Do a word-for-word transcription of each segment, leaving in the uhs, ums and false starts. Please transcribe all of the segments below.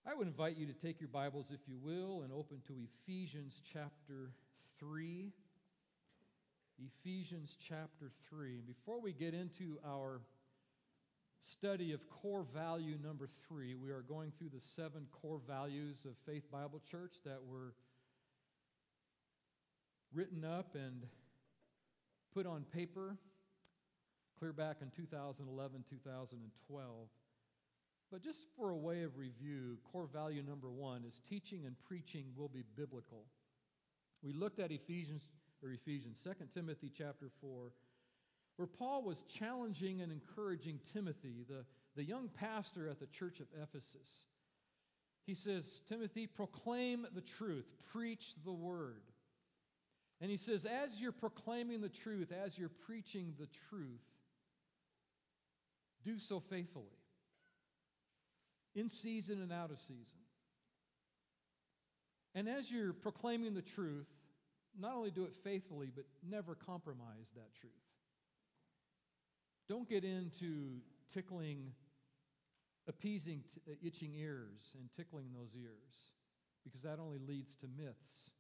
I would invite you to take your Bibles, if you will, and open to Ephesians chapter three. Ephesians chapter three. And before we get into our study of core value number three, we are going through the seven core values of Faith Bible Church that were written up and put on paper clear back in two thousand eleven, two thousand twelve. But just for a way of review, core value number one is teaching and preaching will be biblical. We looked at Ephesians, or Ephesians, Second Timothy chapter four, where Paul was challenging and encouraging Timothy, the, the young pastor at the church of Ephesus. He says, Timothy, proclaim the truth, preach the word. And he says, as you're proclaiming the truth, as you're preaching the truth, do so faithfully. In season and out of season. And as you're proclaiming the truth, not only do it faithfully, but never compromise that truth. Don't get into tickling, appeasing t- itching ears and tickling those ears, because that only leads to myths.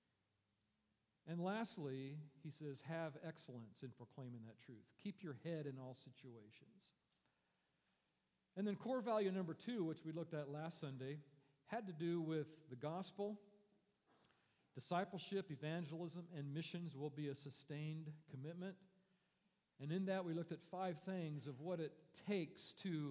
And lastly, he says, have excellence in proclaiming that truth. Keep your head in all situations. And then core value number two, which we looked at last Sunday, had to do with the gospel. Discipleship, evangelism, and missions will be a sustained commitment. And in that, we looked at five things of what it takes to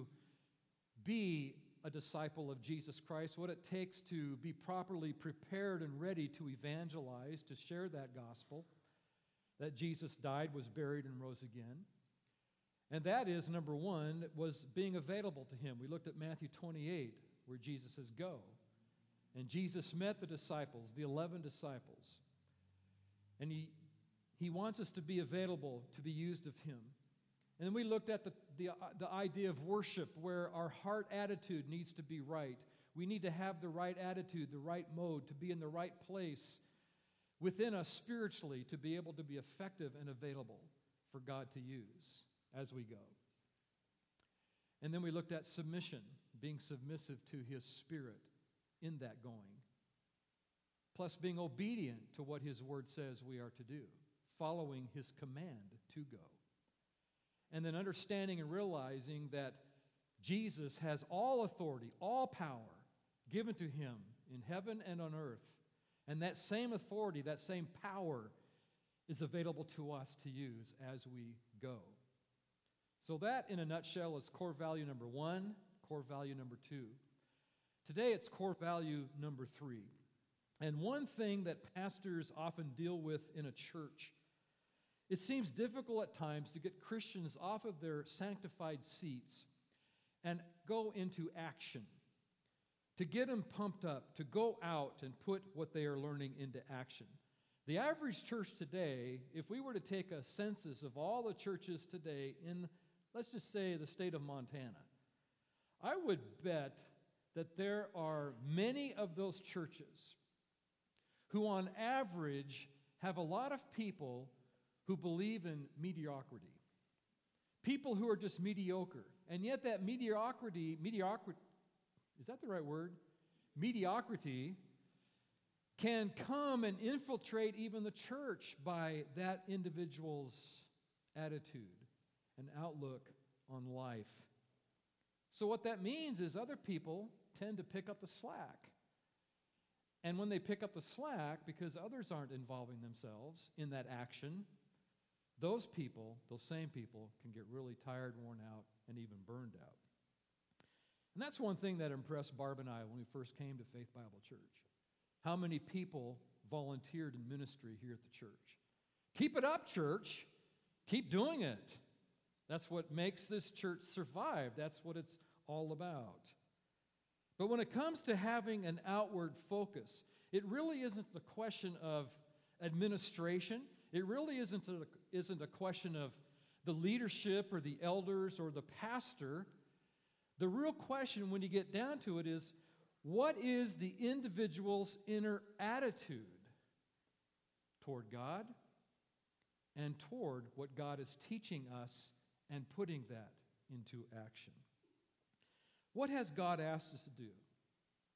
be a disciple of Jesus Christ, what it takes to be properly prepared and ready to evangelize, to share that gospel, that Jesus died, was buried, and rose again. And that is, number one, was being available to him. We looked at Matthew twenty-eight, where Jesus says, go. And Jesus met the disciples, the eleven disciples. And he, he wants us to be available to be used of him. And then we looked at the, the, the idea of worship, where our heart attitude needs to be right. We need to have the right attitude, the right mode, to be in the right place within us spiritually to be able to be effective and available for God to use as we go. And then we looked at submission, being submissive to his Spirit in that going. Plus being obedient to what his word says we are to do, following his command to go. And then understanding and realizing that Jesus has all authority, all power given to him in heaven and on earth. And that same authority, that same power is available to us to use as we go. So that, in a nutshell, is core value number one, core value number two. Today, it's core value number three. And one thing that pastors often deal with in a church, it seems difficult at times to get Christians off of their sanctified seats and go into action, to get them pumped up, to go out and put what they are learning into action. The average church today, if we were to take a census of all the churches today in, let's just say, the state of Montana, I would bet that there are many of those churches who on average have a lot of people who believe in mediocrity. People who are just mediocre. And yet that mediocrity, mediocrity, is that the right word? Mediocrity can come and infiltrate even the church by that individual's attitude and outlook on life. So what that means is other people tend to pick up the slack. And when they pick up the slack, because others aren't involving themselves in that action, those people, those same people, can get really tired, worn out, and even burned out. And that's one thing that impressed Barb and I when we first came to Faith Bible Church. How many people volunteered in ministry here at the church. Keep it up, church. Keep doing it. That's what makes this church survive. That's what it's all about. But when it comes to having an outward focus, it really isn't the question of administration. It really isn't a, isn't a question of the leadership or the elders or the pastor. The real question, when you get down to it, is what is the individual's inner attitude toward God and toward what God is teaching us and putting that into action? What has God asked us to do?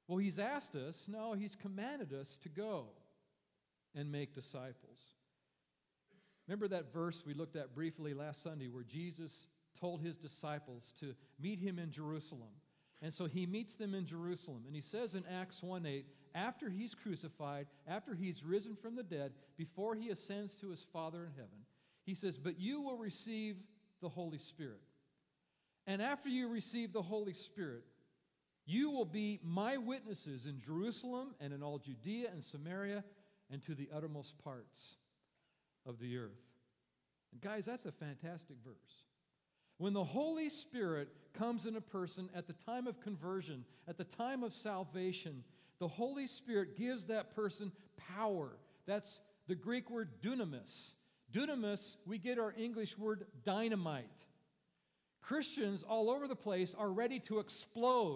Well, he's asked us, no, he's commanded us to go and make disciples. Remember that verse we looked at briefly last Sunday where Jesus told his disciples to meet him in Jerusalem. And so he meets them in Jerusalem. And he says in Acts one eight, after he's crucified, after he's risen from the dead, before he ascends to his Father in heaven, he says, but you will receive the Holy Spirit. And after you receive the Holy Spirit, you will be my witnesses in Jerusalem and in all Judea and Samaria and to the uttermost parts of the earth. And guys, that's a fantastic verse. When the Holy Spirit comes in a person at the time of conversion, at the time of salvation, the Holy Spirit gives that person power. That's the Greek word dunamis. Dunamis, we get our English word dynamite. Christians all over the place are ready to explode.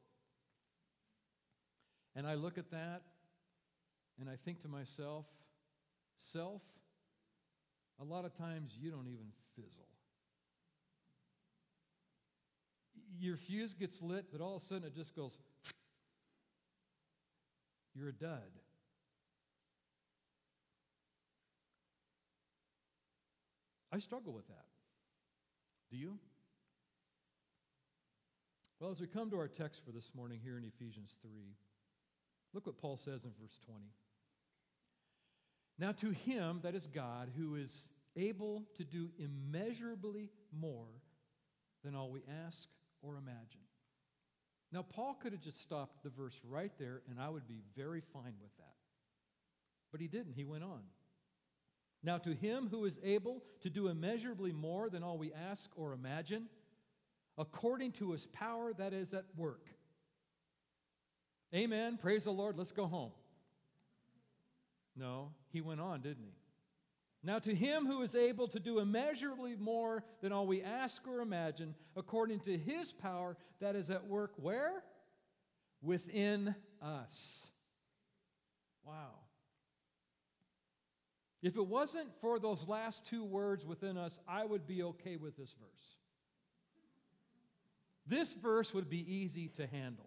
And I look at that and I think to myself, self, a lot of times you don't even fizzle. Your fuse gets lit, but all of a sudden it just goes, you're a dud. I struggle with that. Do you? Well, as we come to our text for this morning here in Ephesians three, look what Paul says in verse twenty. Now to him, that is God, who is able to do immeasurably more than all we ask or imagine. Now, Paul could have just stopped the verse right there, and I would be very fine with that. But he didn't. He went on. Now, to him who is able to do immeasurably more than all we ask or imagine, according to his power that is at work. Amen. Praise the Lord. Let's go home. No, he went on, didn't he? Now to him who is able to do immeasurably more than all we ask or imagine, according to his power that is at work, where? Within us. Wow. If it wasn't for those last two words within us, I would be okay with this verse. This verse would be easy to handle.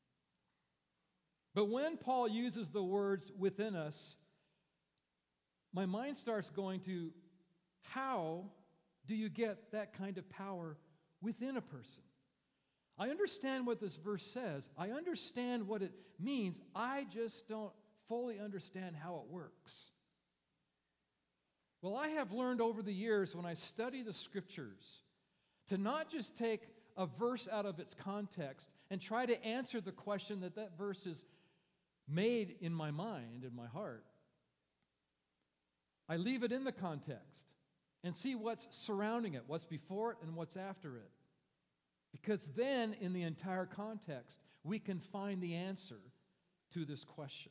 But when Paul uses the words within us, my mind starts going to, how do you get that kind of power within a person? I understand what this verse says. I understand what it means. I just don't fully understand how it works. Well, I have learned over the years when I study the Scriptures to not just take a verse out of its context and try to answer the question that that verse is made in my mind, in my heart. I leave it in the context and see what's surrounding it, what's before it and what's after it. Because then, in the entire context, we can find the answer to this question.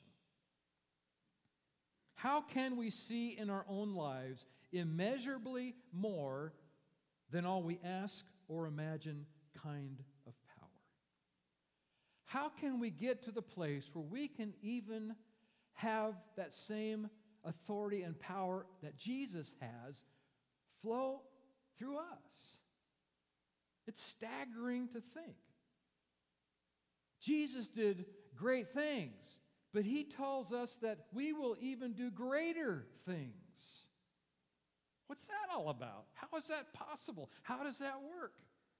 How can we see in our own lives immeasurably more than all we ask or imagine kind of power? How can we get to the place where we can even have that same authority and power that Jesus has flow through us? It's staggering to think. Jesus did great things, but he tells us that we will even do greater things. What's that all about? How is that possible? How does that work?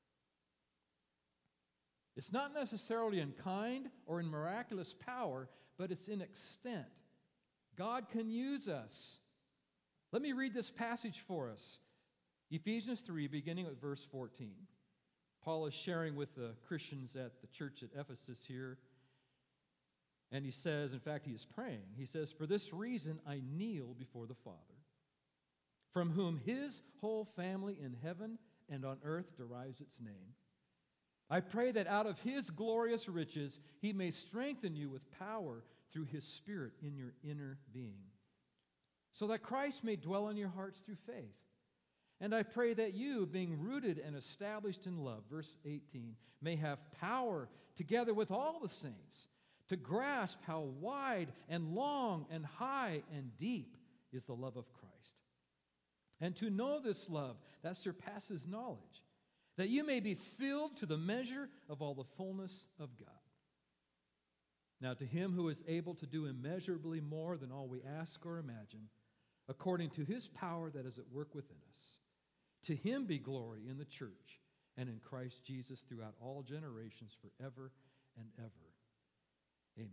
It's not necessarily in kind or in miraculous power, but it's in extent. God can use us. Let me read this passage for us. Ephesians three, beginning with verse fourteen. Paul is sharing with the Christians at the church at Ephesus here. And he says, in fact, he is praying. He says, for this reason I kneel before the Father, from whom his whole family in heaven and on earth derives its name. I pray that out of his glorious riches he may strengthen you with power through his Spirit in your inner being, so that Christ may dwell in your hearts through faith. And I pray that you, being rooted and established in love, verse eighteen, may have power together with all the saints to grasp how wide and long and high and deep is the love of Christ, and to know this love that surpasses knowledge, that you may be filled to the measure of all the fullness of God. Now to him who is able to do immeasurably more than all we ask or imagine, according to his power that is at work within us, to him be glory in the church and in Christ Jesus throughout all generations forever and ever. Amen.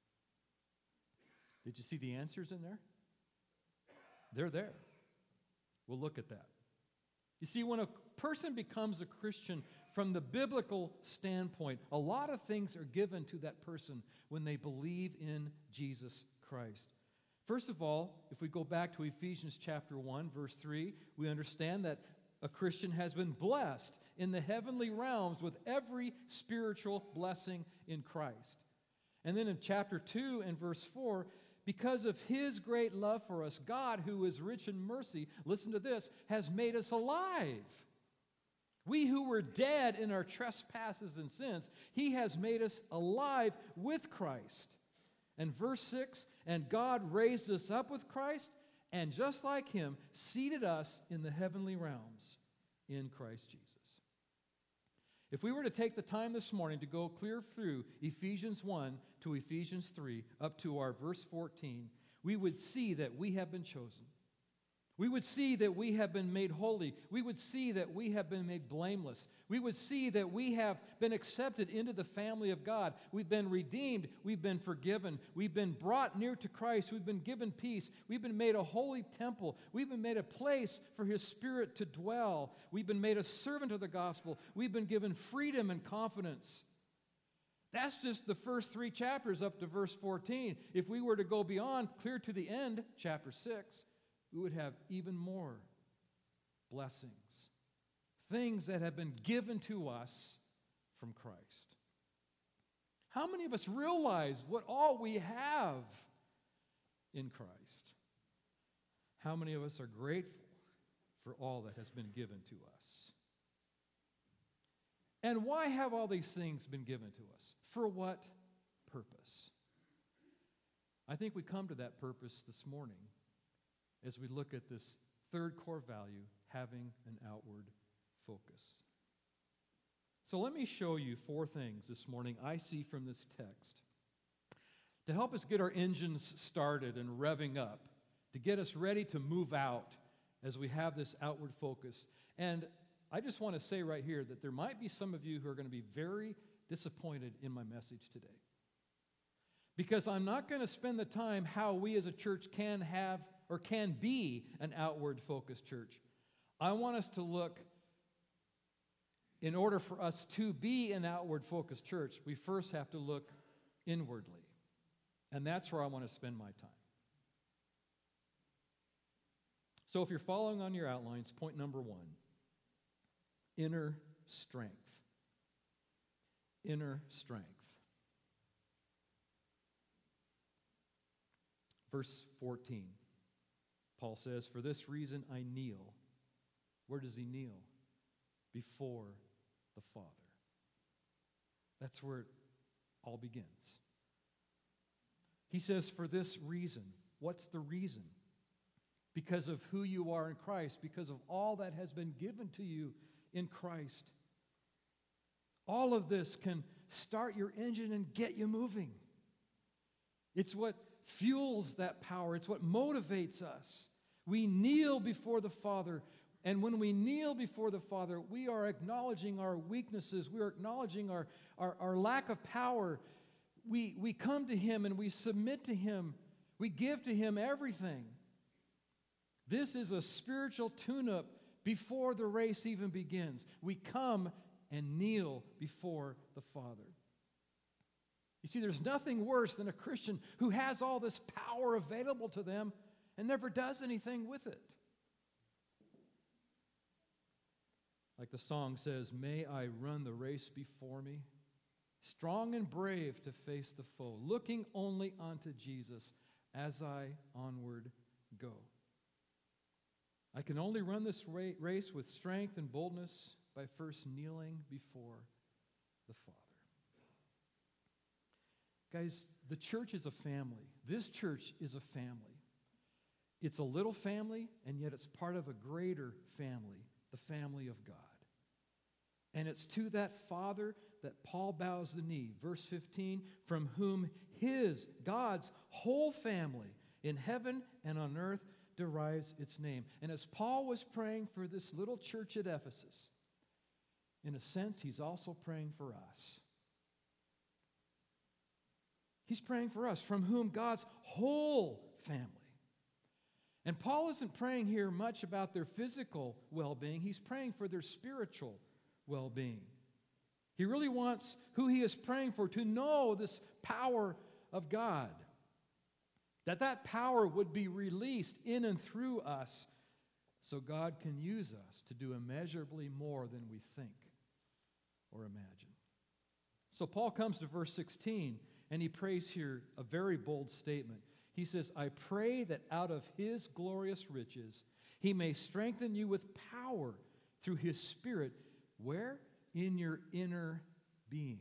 Did you see the answers in there? They're there. We'll look at that. You see, when a person becomes a Christian from the biblical standpoint, a lot of things are given to that person when they believe in Jesus Christ. First of all, if we go back to Ephesians chapter one, verse three, we understand that a Christian has been blessed in the heavenly realms with every spiritual blessing in Christ. And then in chapter two and verse four, because of his great love for us, God, who is rich in mercy, listen to this, has made us alive. We who were dead in our trespasses and sins, he has made us alive with Christ. And verse six, and God raised us up with Christ, and just like him, seated us in the heavenly realms in Christ Jesus. If we were to take the time this morning to go clear through Ephesians one to Ephesians three up to our verse fourteen, we would see that we have been chosen. We would see that we have been made holy. We would see that we have been made blameless. We would see that we have been accepted into the family of God. We've been redeemed. We've been forgiven. We've been brought near to Christ. We've been given peace. We've been made a holy temple. We've been made a place for his Spirit to dwell. We've been made a servant of the gospel. We've been given freedom and confidence. That's just the first three chapters up to verse fourteen. If we were to go beyond, clear to the end, chapter six, we would have even more blessings, things that have been given to us from Christ. How many of us realize what all we have in Christ? How many of us are grateful for all that has been given to us? And why have all these things been given to us? For what purpose? I think we come to that purpose this morning as we look at this third core value, having an outward focus. So let me show you four things this morning I see from this text to help us get our engines started and revving up, to get us ready to move out as we have this outward focus. And I just want to say right here that there might be some of you who are going to be very disappointed in my message today, because I'm not going to spend the time how we as a church can have or can be an outward-focused church. I want us to look, in order for us to be an outward-focused church, we first have to look inwardly. And that's where I want to spend my time. So if you're following on your outlines, point number one, inner strength. Inner strength. Verse fourteen. Paul says, for this reason I kneel. Where does he kneel? Before the Father. That's where it all begins. He says, for this reason. What's the reason? Because of who you are in Christ, because of all that has been given to you in Christ. All of this can start your engine and get you moving. It's what fuels that power. It's what motivates us. We kneel before the Father, and when we kneel before the Father, we are acknowledging our weaknesses. We are acknowledging our, our, our lack of power. We, we come to him and we submit to him. We give to him everything. This is a spiritual tune-up before the race even begins. We come and kneel before the Father. You see, there's nothing worse than a Christian who has all this power available to them and never does anything with it. Like the song says, may I run the race before me, strong and brave to face the foe, looking only unto Jesus as I onward go. I can only run this race with strength and boldness by first kneeling before the Father. Guys, the church is a family. This church is a family. It's a little family, and yet it's part of a greater family, the family of God. And it's to that Father that Paul bows the knee. Verse fifteen, from whom his, God's whole family in heaven and on earth derives its name. And as Paul was praying for this little church at Ephesus, in a sense, he's also praying for us. He's praying for us, from whom God's whole family. And Paul isn't praying here much about their physical well-being. He's praying for their spiritual well-being. He really wants who he is praying for to know this power of God, that that power would be released in and through us so God can use us to do immeasurably more than we think or imagine. So Paul comes to verse sixteen, and he prays here a very bold statement. He says, I pray that out of his glorious riches he may strengthen you with power through his Spirit. Where? In your inner being.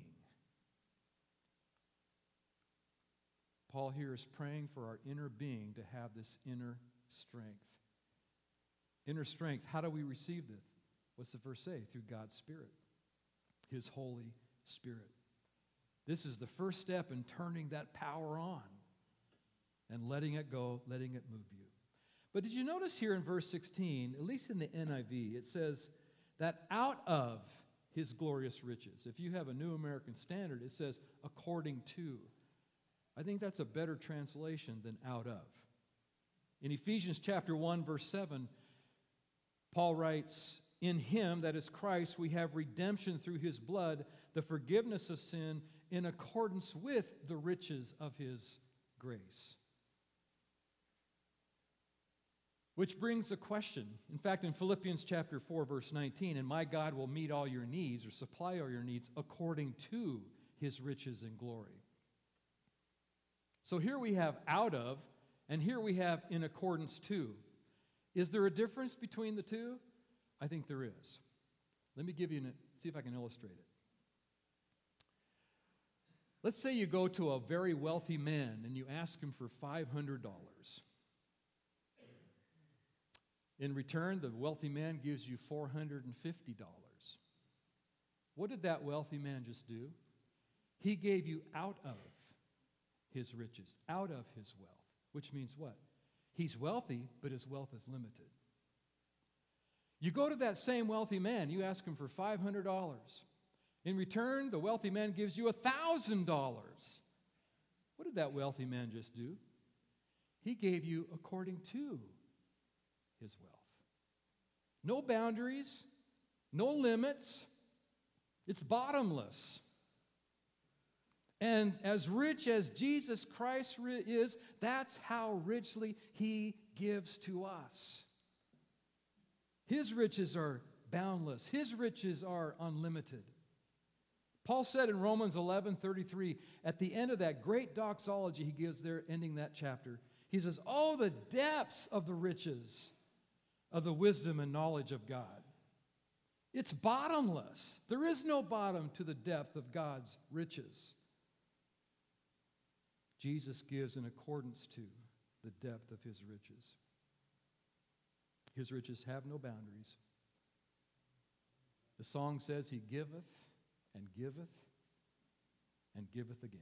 Paul here is praying for our inner being to have this inner strength. Inner strength, how do we receive it? What's the verse say? Through God's Spirit, his Holy Spirit. This is the first step in turning that power on and letting it go, letting it move you. But did you notice here in verse sixteen, at least in the N I V, it says that out of his glorious riches. If you have a New American Standard, it says according to. I think that's a better translation than out of. In Ephesians chapter one, verse seven, Paul writes, in him, that is Christ, we have redemption through his blood, the forgiveness of sin in accordance with the riches of his grace. Which brings a question. In fact, in Philippians chapter four, verse nineteen, and my God will meet all your needs or supply all your needs according to his riches and glory. So here we have out of, and here we have in accordance to. Is there a difference between the two? I think there is. Let me give you, an, see if I can illustrate it. Let's say you go to a very wealthy man and you ask him for five hundred dollars. In return, the wealthy man gives you four hundred fifty dollars. What did that wealthy man just do? He gave you out of his riches, out of his wealth, which means what? He's wealthy, but his wealth is limited. You go to that same wealthy man, you ask him for five hundred dollars. In return, the wealthy man gives you one thousand dollars. What did that wealthy man just do? He gave you according to his wealth. No boundaries, no limits. It's bottomless. And as rich as Jesus Christ is, that's how richly he gives to us. His riches are boundless. His riches are unlimited. Paul said in Romans eleven thirty-three, at the end of that great doxology he gives there, ending that chapter, he says, oh, the depths of the riches of the wisdom and knowledge of God. It's bottomless. There is no bottom to the depth of God's riches. Jesus gives in accordance to the depth of his riches. His riches have no boundaries. The song says he giveth and giveth and giveth again.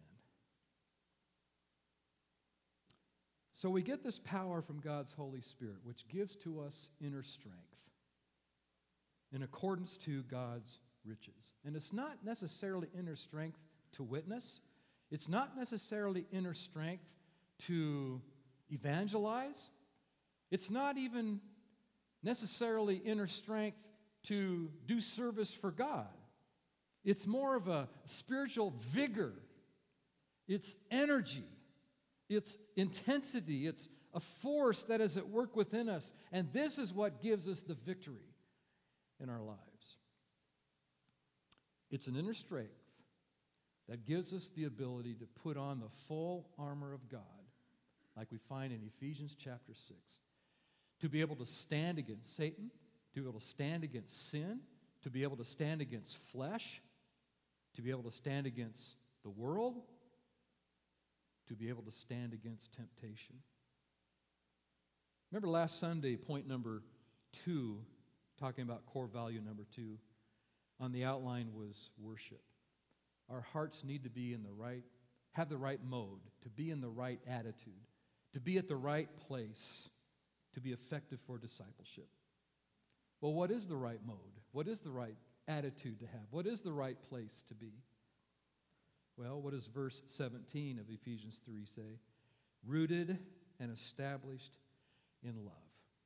So we get this power from God's Holy Spirit, which gives to us inner strength in accordance to God's riches. And it's not necessarily inner strength to witness. It's not necessarily inner strength to evangelize. It's not even necessarily inner strength to do service for God. It's more of a spiritual vigor. It's energy. It's intensity. It's a force that is at work within us. And this is what gives us the victory in our lives. It's an inner strength that gives us the ability to put on the full armor of God, like we find in Ephesians chapter six. To be able to stand against Satan, to be able to stand against sin, to be able to stand against flesh, to be able to stand against the world, to be able to stand against temptation. Remember last Sunday, point number two, talking about core value number two, on the outline was worship. Our hearts need to be in the right, have the right mode, to be in the right attitude, to be at the right place, to be effective for discipleship. Well, what is the right mode? What is the right attitude to have? What is the right place to be? Well, what does verse seventeen of Ephesians three say? Rooted and established in love.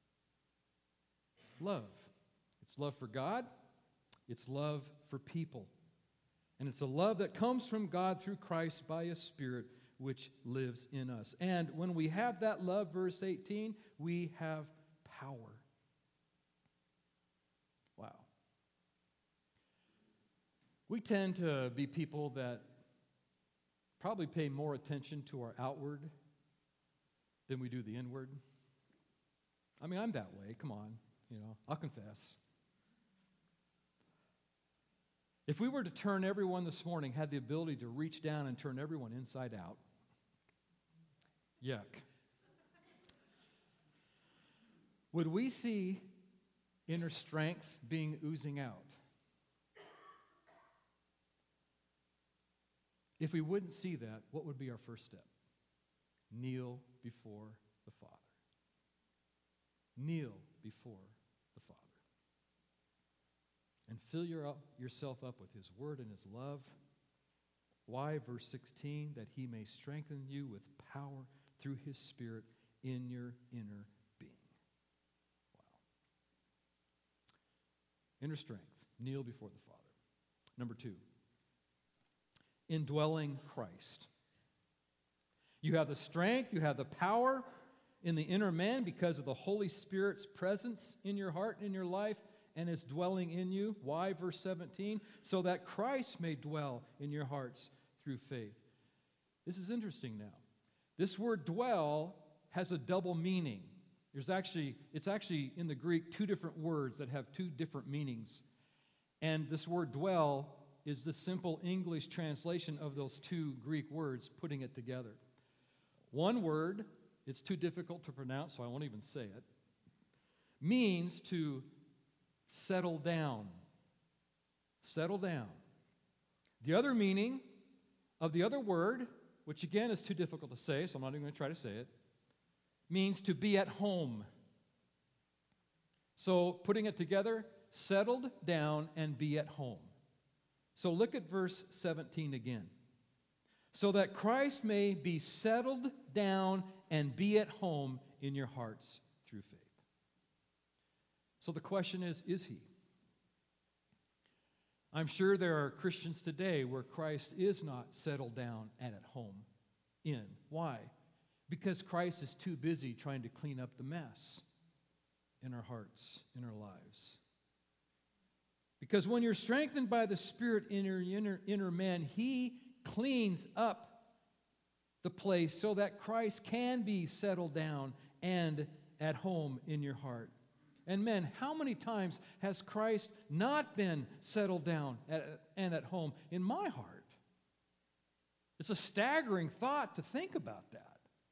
Love. It's love for God. It's love for people. And it's a love that comes from God through Christ by His Spirit, which lives in us. And when we have that love, verse eighteen, we have power. Wow. We tend to be people that probably pay more attention to our outward than we do the inward. I mean, I'm that way. Come on, you know, I'll confess. If we were to turn everyone this morning, had the ability to reach down and turn everyone inside out, yuck. Would we see inner strength being oozing out? If we wouldn't see that, what would be our first step? Kneel before the Father. Kneel before the Father. And fill your up, yourself up with His Word and His love. Why? Verse sixteen, that He may strengthen you with power through His Spirit in your inner being. Wow. Inner strength. Kneel before the Father. Number two, indwelling Christ. You have the strength, you have the power in the inner man because of the Holy Spirit's presence in your heart and in your life and is dwelling in you. Why? Verse seventeen, so that Christ may dwell in your hearts through faith. This is interesting now. This word dwell has a double meaning. There's actually, it's actually in the Greek two different words that have two different meanings. And this word dwell is the simple English translation of those two Greek words, putting it together. One word, it's too difficult to pronounce, so I won't even say it, means to settle down. Settle down. The other meaning of the other word, which again is too difficult to say, so I'm not even going to try to say it, means to be at home. So putting it together, settled down and be at home. So look at verse seventeen again. So that Christ may be settled down and be at home in your hearts through faith. So the question is, is He? I'm sure there are Christians today where Christ is not settled down and at home in. Why? Because Christ is too busy trying to clean up the mess in our hearts, in our lives. Because when you're strengthened by the Spirit in your inner, inner man, He cleans up the place so that Christ can be settled down and at home in your heart. And men, how many times has Christ not been settled down at, and at home in my heart? It's a staggering thought to think about that.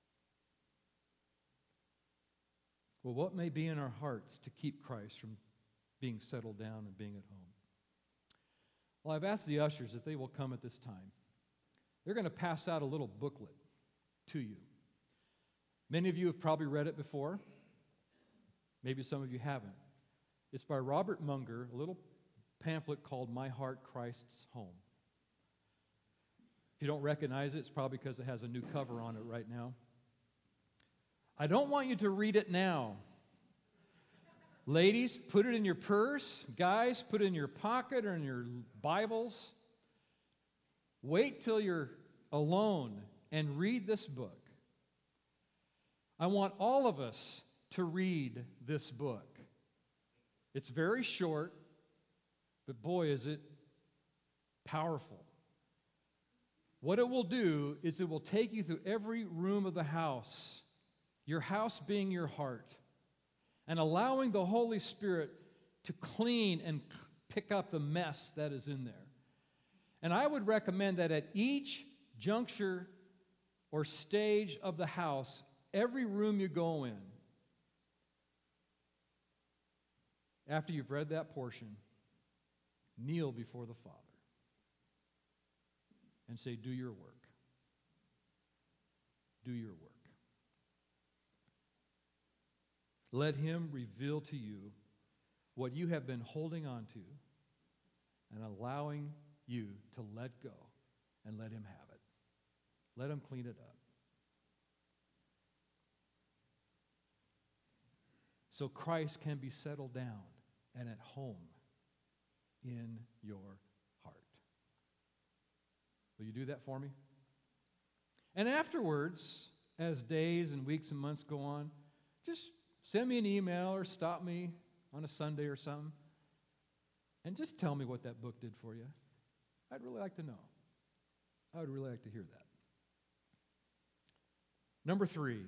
Well, what may be in our hearts to keep Christ from being settled down and being at home? Well, I've asked the ushers if they will come at this time. They're going to pass out a little booklet to you. Many of you have probably read it before. Maybe some of you haven't. It's by Robert Munger, a little pamphlet called My Heart, Christ's Home. If you don't recognize it, it's probably because it has a new cover on it right now. I don't want you to read it now. Ladies, put it in your purse. Guys, put it in your pocket or in your Bibles. Wait till you're alone and read this book. I want all of us to read this book. It's very short, but boy, is it powerful. What it will do is it will take you through every room of the house, your house being your heart, and allowing the Holy Spirit to clean and pick up the mess that is in there. And I would recommend that at each juncture or stage of the house, every room you go in, after you've read that portion, kneel before the Father. and say, do your work. Do your work. Let him reveal to you what you have been holding on to and allowing you to let go and let him have it. Let him clean it up. So Christ can be settled down and at home in your heart. Will you do that for me? And afterwards, as days and weeks and months go on, just send me an email or stop me on a Sunday or something and just tell me what that book did for you. I'd really like to know. I would really like to hear that. Number three.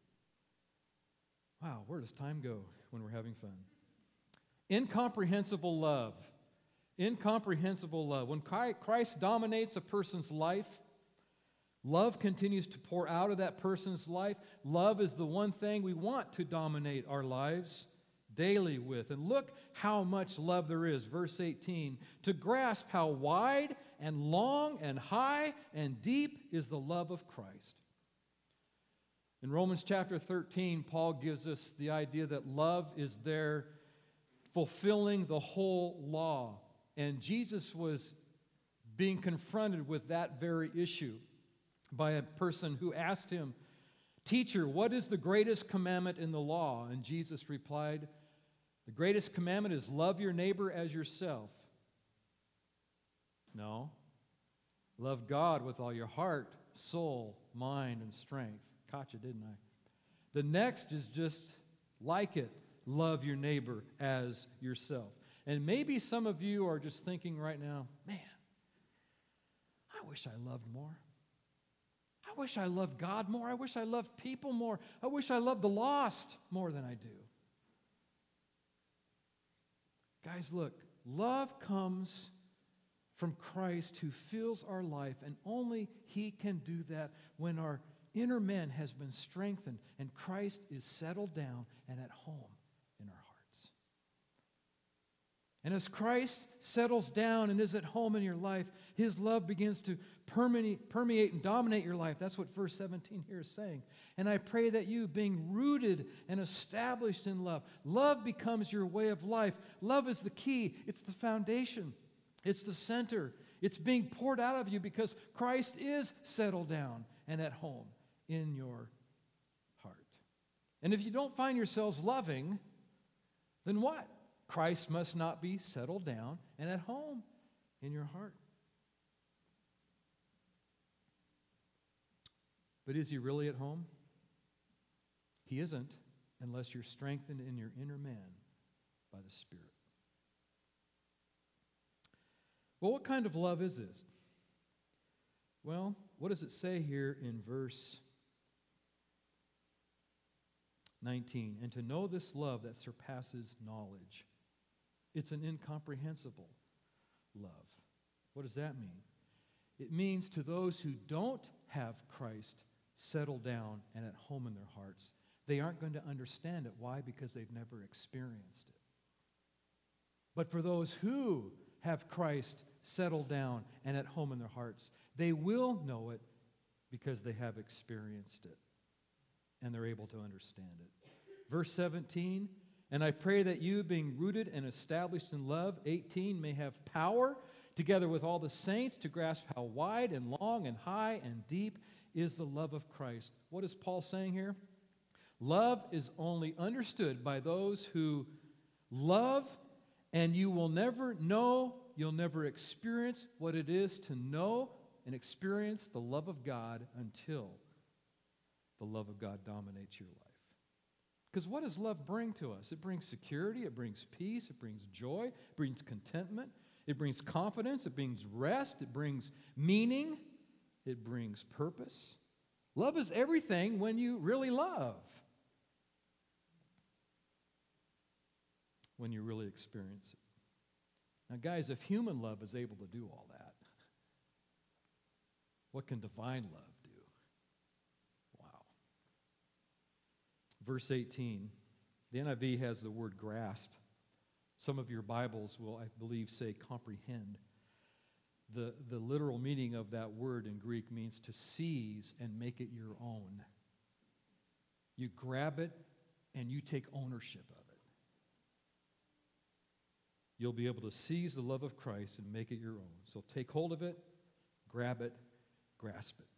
Wow, where does time go when we're having fun? Incomprehensible love. Incomprehensible love. When Christ dominates a person's life, love continues to pour out of that person's life. Love is the one thing we want to dominate our lives daily with. And look how much love there is. Verse eighteen, to grasp how wide and long and high and deep is the love of Christ. In Romans chapter thirteen, Paul gives us the idea that love is there fulfilling the whole law. And Jesus was being confronted with that very issue by a person who asked him, "Teacher, what is the greatest commandment in the law?" And Jesus replied, "The greatest commandment is love your neighbor as yourself." No. Love God with all your heart, soul, mind, and strength. Caught you, didn't I? The next is just like it. Love your neighbor as yourself. And maybe some of you are just thinking right now, man, I wish I loved more. I wish I loved God more. I wish I loved people more. I wish I loved the lost more than I do. Guys, look, love comes from Christ who fills our life, and only He can do that when our inner man has been strengthened and Christ is settled down and at home in our hearts. And as Christ settles down and is at home in your life, His love begins to permeate, permeate and dominate your life. That's what verse seventeen here is saying. And I pray that you, being rooted and established in love, love becomes your way of life. Love is the key. It's the foundation. It's the center. It's being poured out of you because Christ is settled down and at home in your heart. And if you don't find yourselves loving, then what? Christ must not be settled down and at home in your heart. But is He really at home? He isn't unless you're strengthened in your inner man by the Spirit. Well, what kind of love is this? Well, what does it say here in verse nineteen? And to know this love that surpasses knowledge. It's an incomprehensible love. What does that mean? It means to those who don't have Christ settled down and at home in their hearts, they aren't going to understand it. Why? Because they've never experienced it. But for those who have Christ settled down and at home in their hearts, they will know it because they have experienced it and they're able to understand it. Verse seventeen, and I pray that you, being rooted and established in love, eighteen, may have power, together with all the saints, to grasp how wide and long and high and deep is the love of Christ. What is Paul saying here? Love is only understood by those who love, and you will never know, you'll never experience what it is to know and experience the love of God until the love of God dominates your life. Because what does love bring to us? It brings security, it brings peace, it brings joy, it brings contentment, it brings confidence, it brings rest, it brings meaning, it brings purpose. Love is everything when you really love. When you really experience it. Now, guys, if human love is able to do all that, what can divine love do? Wow. Verse eighteen, the N I V has the word grasp. Some of your Bibles will, I believe, say comprehend. The, the literal meaning of that word in Greek means to seize and make it your own. You grab it and you take ownership of it. You'll be able to seize the love of Christ and make it your own. So take hold of it, grab it, grasp it.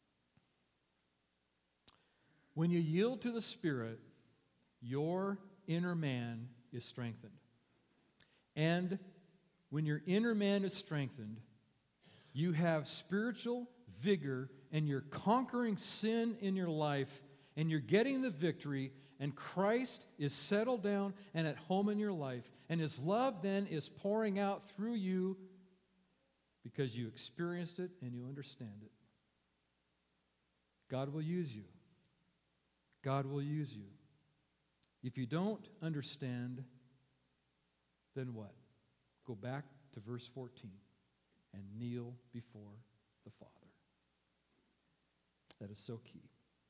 When you yield to the Spirit, your inner man is strengthened. And when your inner man is strengthened, you have spiritual vigor, and you're conquering sin in your life, and you're getting the victory, and Christ is settled down and at home in your life, and His love then is pouring out through you because you experienced it and you understand it. God will use you. God will use you. If you don't understand, then what? Go back to verse fourteen. And kneel before the Father. That is so key.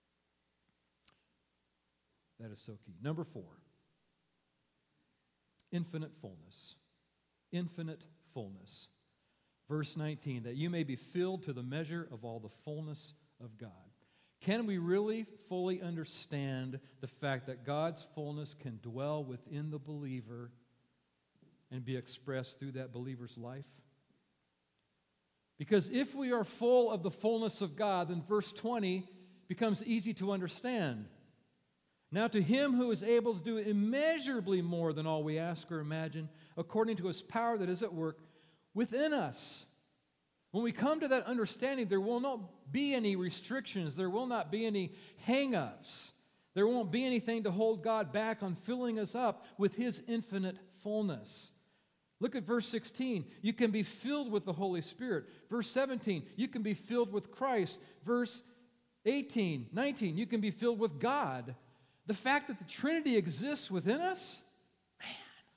That is so key. Number four, infinite fullness. Infinite fullness. Verse nineteen, that you may be filled to the measure of all the fullness of God. Can we really fully understand the fact that God's fullness can dwell within the believer and be expressed through that believer's life? Because if we are full of the fullness of God, then verse twenty becomes easy to understand. Now to Him who is able to do immeasurably more than all we ask or imagine, according to His power that is at work within us. When we come to that understanding, there will not be any restrictions. There will not be any hang-ups. There won't be anything to hold God back on filling us up with His infinite fullness. Look at verse sixteen. You can be filled with the Holy Spirit. Verse seventeen, you can be filled with Christ. Verse eighteen, nineteen, you can be filled with God. The fact that the Trinity exists within us, man,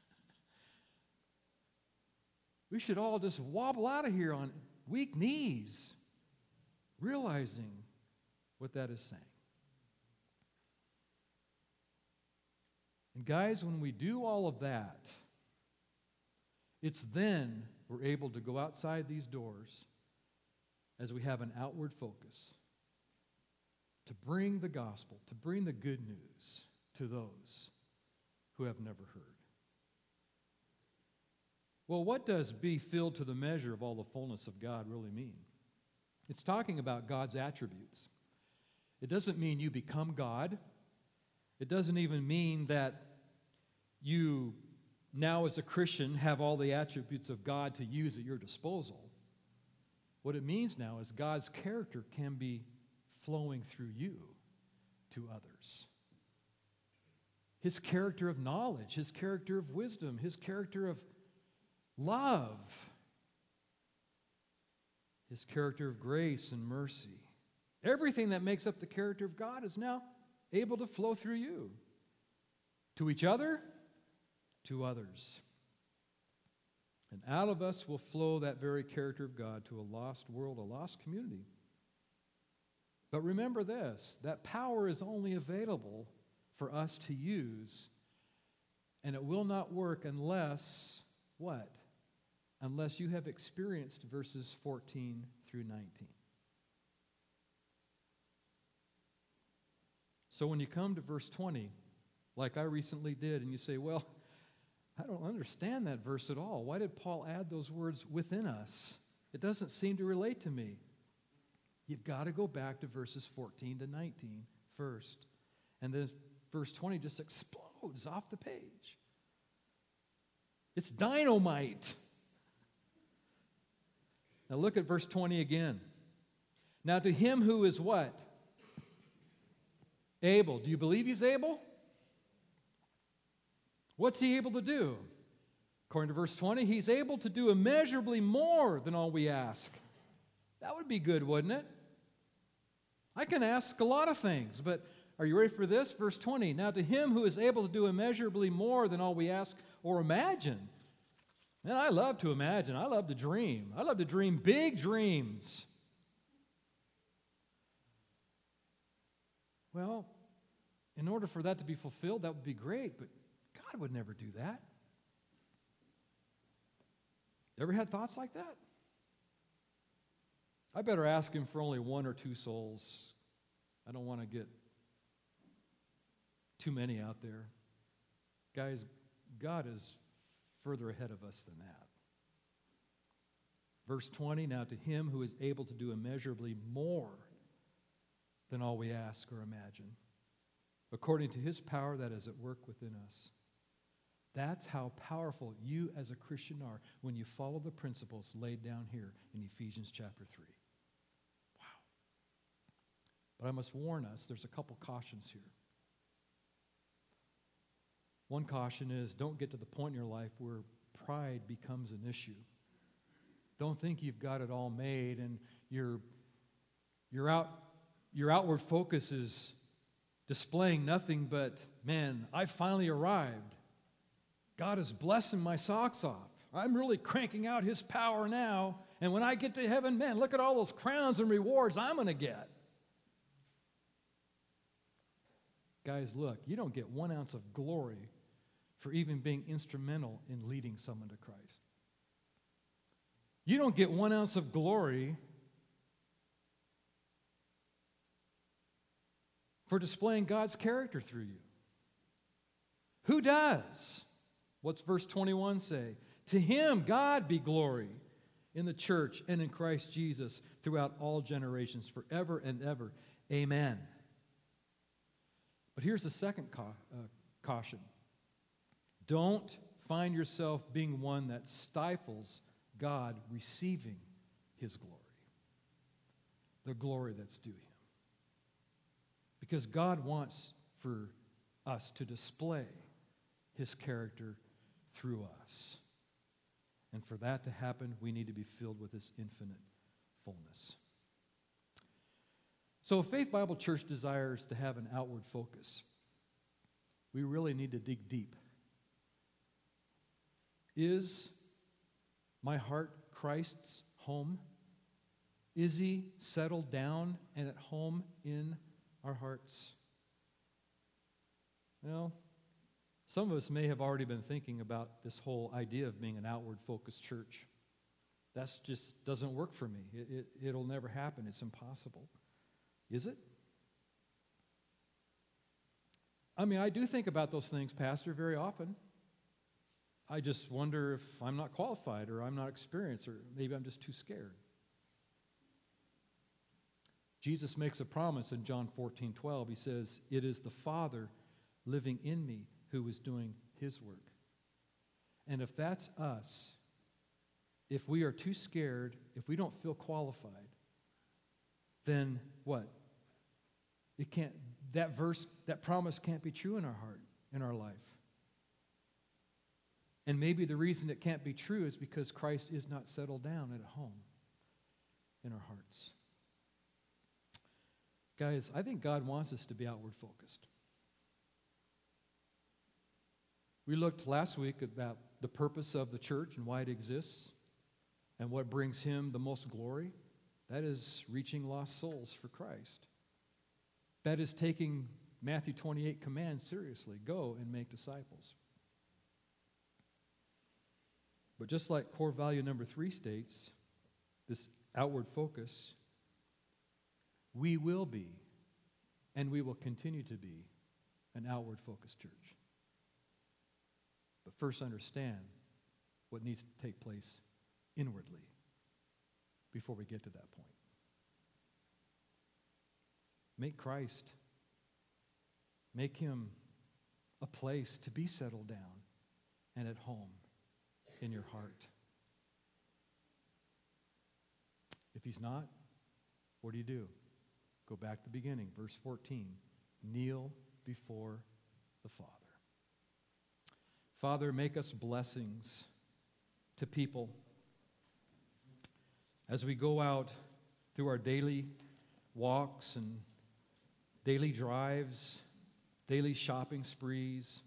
we should all just wobble out of here on weak knees, realizing what that is saying. And guys, when we do all of that, it's then we're able to go outside these doors as we have an outward focus to bring the gospel, to bring the good news to those who have never heard. Well, what does be filled to the measure of all the fullness of God really mean? It's talking about God's attributes. It doesn't mean you become God. It doesn't even mean that you now as a Christian have all the attributes of God to use at your disposal. What it means now is God's character can be flowing through you to others. His character of knowledge, His character of wisdom, His character of love, His character of grace and mercy. Everything that makes up the character of God is now able to flow through you to each other, to others. And out of us will flow that very character of God to a lost world, a lost community. But remember this, that power is only available for us to use, and it will not work unless, what? Unless you have experienced verses fourteen through nineteen. So when you come to verse twenty, like I recently did, and you say, well, I don't understand that verse at all. Why did Paul add those words within us? It doesn't seem to relate to me. You've got to go back to verses fourteen to nineteen first. And then verse twenty just explodes off the page. It's dynamite. Now look at verse twenty again. Now to Him who is what? Able. Do you believe He's able? What's He able to do? According to verse twenty, He's able to do immeasurably more than all we ask. That would be good, wouldn't it? I can ask a lot of things, but are you ready for this? Verse twenty, now to Him who is able to do immeasurably more than all we ask or imagine. Man, I love to imagine. I love to dream. I love to dream big dreams. Well, in order for that to be fulfilled, that would be great, but God would never do that. Ever had thoughts like that? I better ask him for only one or two souls. I don't want to get too many out there. Guys, God is further ahead of us than that. Verse twenty, now to him who is able to do immeasurably more than all we ask or imagine, according to his power that is at work within us. That's how powerful you as a Christian are when you follow the principles laid down here in Ephesians chapter three. Wow. But I must warn us, there's a couple cautions here. One caution is don't get to the point in your life where pride becomes an issue. Don't think you've got it all made and your, your, out, your outward focus is displaying nothing but, man, I finally arrived. God is blessing my socks off. I'm really cranking out his power now. And when I get to heaven, man, look at all those crowns and rewards I'm going to get. Guys, look, you don't get one ounce of glory for even being instrumental in leading someone to Christ. You don't get one ounce of glory for displaying God's character through you. Who does? What's verse twenty-one say? To him, God be glory in the church and in Christ Jesus throughout all generations, forever and ever. Amen. But here's the second ca- uh, caution. Don't find yourself being one that stifles God receiving his glory, the glory that's due him. Because God wants for us to display his character through us. And for that to happen, we need to be filled with his infinite fullness. So if Faith Bible Church desires to have an outward focus, we really need to dig deep. Is my heart Christ's home? Is he settled down and at home in our hearts? Well, some of us may have already been thinking about this whole idea of being an outward-focused church. That just doesn't work for me. It, it, it'll never happen. It's impossible. Is it? I mean, I do think about those things, Pastor, very often. I just wonder if I'm not qualified or I'm not experienced or maybe I'm just too scared. Jesus makes a promise in John fourteen twelve. He says, it is the Father living in me who is doing his work. And if that's us, if we are too scared, if we don't feel qualified, then what? It can't, that verse, that promise can't be true in our heart, in our life. And maybe the reason it can't be true is because Christ is not settled down at home in our hearts. Guys, I think God wants us to be outward focused. We looked last week about the purpose of the church and why it exists and what brings him the most glory. That is reaching lost souls for Christ. That is taking Matthew twenty-eight commands seriously. Go and make disciples. But just like core value number three states, this outward focus, we will be and we will continue to be an outward focused church. But first understand what needs to take place inwardly before we get to that point. Make Christ, make him a place to be settled down and at home in your heart. If he's not, what do you do? Go back to the beginning, verse fourteen. Kneel before the Father. Father, make us blessings to people as we go out through our daily walks and daily drives, daily shopping sprees.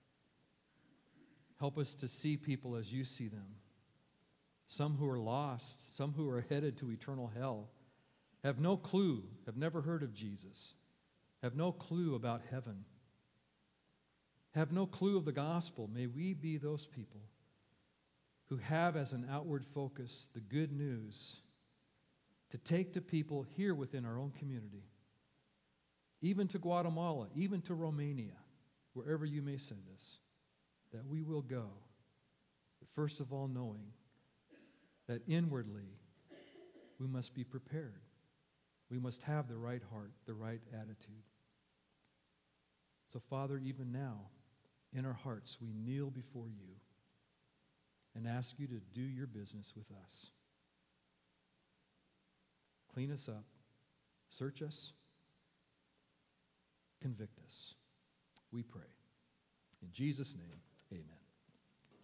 Help us to see people as you see them. Some who are lost, some who are headed to eternal hell, have no clue, have never heard of Jesus, have no clue about heaven, have no clue of the gospel. May we be those people who have as an outward focus the good news to take to people here within our own community, even to Guatemala, even to Romania, wherever you may send us, that we will go, but first of all knowing that inwardly we must be prepared. We must have the right heart, the right attitude. So, Father, even now, in our hearts, we kneel before you and ask you to do your business with us. Clean us up, search us, convict us. We pray. In Jesus' name, amen.